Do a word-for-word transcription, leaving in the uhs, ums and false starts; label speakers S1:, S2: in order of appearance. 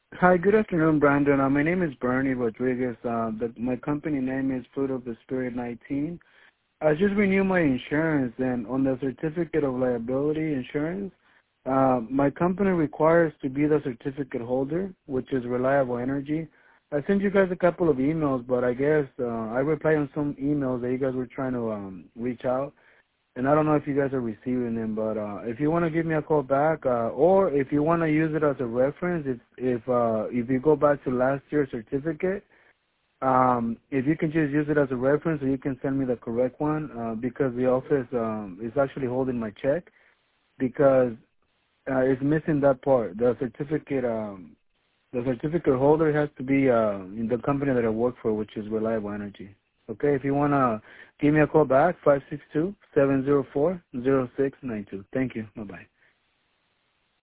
S1: Hi, good afternoon, Brandon. Uh, my name is Bernie Rodriguez. Uh, the, my company name is Fruit of the Spirit nineteen. I just renewed my insurance, and on the certificate of liability insurance, uh, my company requires to be the certificate holder, which is Reliable Energy. I sent you guys a couple of emails, but I guess uh, I replied on some emails that you guys were trying to um, reach out. And I don't know if you guys are receiving them, but uh, if you want to give me a call back, uh, or if you want to use it as a reference, if if uh, if you go back to last year's certificate, um, if you can just use it as a reference, or you can send me the correct one, uh, because the office um, is actually holding my check because uh, it's missing that part. The certificate, um, the certificate holder has to be uh, in the company that I work for, which is Reliable Energy. Okay, if you want to give me a call back, five six two, seven zero four, zero six nine two. Thank you. Bye-bye.